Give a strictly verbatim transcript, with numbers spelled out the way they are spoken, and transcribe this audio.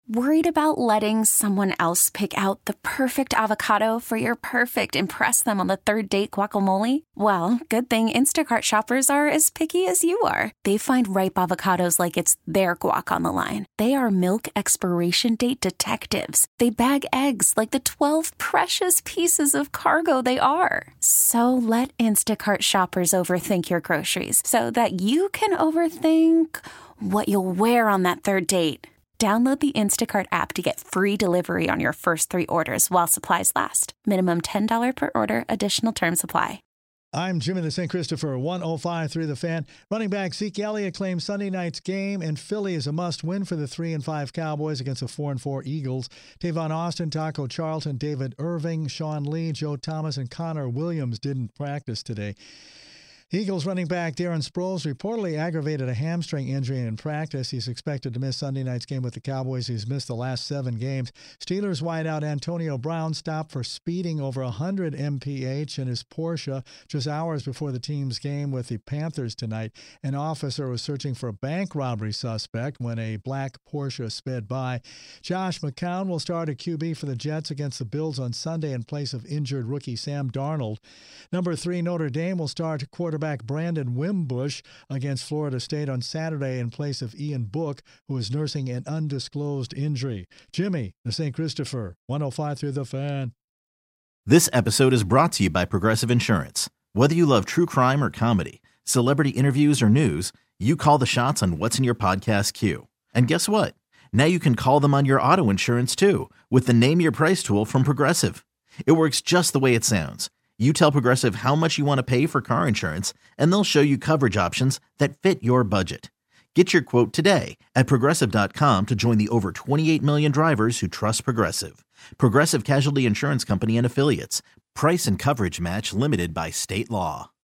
Worried about letting someone else pick out the perfect avocado for your perfect impress them on the third date guacamole? Well, good thing Instacart shoppers are as picky as you are. They find ripe avocados like it's their guac on the line. They are milk expiration date detectives. They bag eggs like the twelve precious pieces of cargo they are. So let Instacart shoppers overthink your groceries so that you can overthink what you'll wear on that third date. Download the Instacart app to get free delivery on your first three orders while supplies last. Minimum ten dollars per order. Additional terms apply. I'm Jim in the Saint Christopher, one oh five point three The Fan. Running back Zeke Elliott claims Sunday night's game in Philly is a must-win for the three and five Cowboys against the four and four Eagles. Tavon Austin, Taco Charlton, David Irving, Sean Lee, Joe Thomas, and Connor Williams didn't practice today. Eagles running back Darren Sproles reportedly aggravated a hamstring injury in practice. He's expected to miss Sunday night's game with the Cowboys. He's missed the last seven games. Steelers wideout Antonio Brown stopped for speeding over one hundred miles per hour in his Porsche just hours before the team's game with the Panthers tonight. An officer was searching for a bank robbery suspect when a black Porsche sped by. Josh McCown will start at Q B for the Jets against the Bills on Sunday in place of injured rookie Sam Darnold. Number three, Notre Dame will start quarterback Quarterback Brandon Wimbush against Florida State on Saturday in place of Ian Book, who is nursing an undisclosed injury. Jimmy, the Saint Christopher, one oh five through The Fan. This episode is brought to you by Progressive Insurance. Whether you love true crime or comedy, celebrity interviews or news, you call the shots on what's in your podcast queue. And guess what? Now you can call them on your auto insurance too with the Name Your Price tool from Progressive. It works just the way it sounds. You tell Progressive how much you want to pay for car insurance, and they'll show you coverage options that fit your budget. Get your quote today at Progressive dot com to join the over twenty-eight million drivers who trust Progressive. Progressive Casualty Insurance Company and Affiliates. Price and coverage match limited by state law.